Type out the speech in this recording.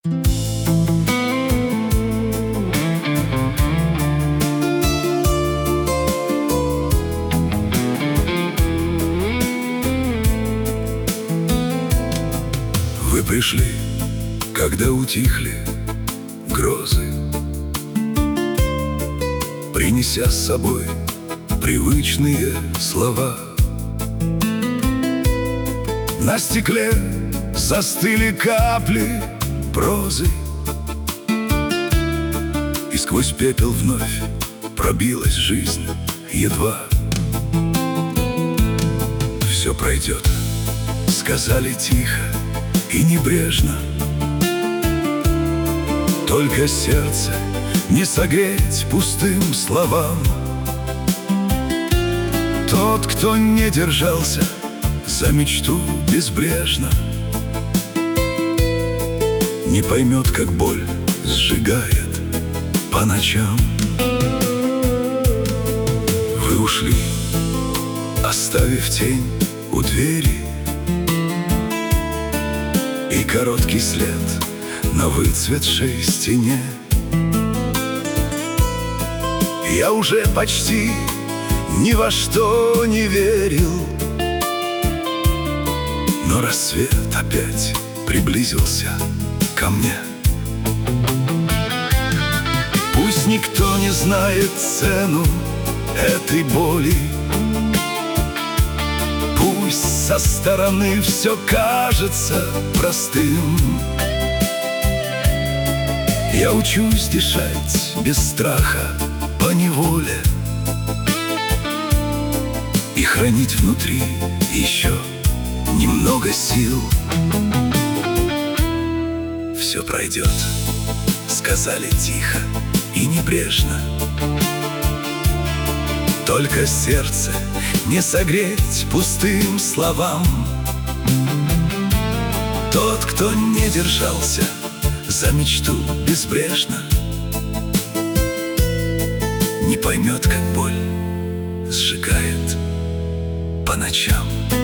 Вы пришли, когда утихли грозы, принеся с собой привычные слова. На стекле застыли капли прозы, и сквозь пепел вновь пробилась жизнь едва. Все пройдет, сказали тихо и небрежно, только сердце не согреть пустым словам. Тот, кто не держался за мечту безбрежно, не поймет, как боль сжигает по ночам. Вы ушли, оставив тень у двери и короткий след на выцветшей стене. Я уже почти ни во что не верил, но рассвет опять приблизился ко мне. Пусть никто не знает цену этой боли, пусть со стороны все кажется простым. Я учусь дышать без страха поневоле и хранить внутри еще немного сил. Все пройдет, сказали тихо и небрежно, только сердце не согреть пустым словам. Тот, кто не держался за мечту безбрежно, не поймет, как боль сжигает по ночам.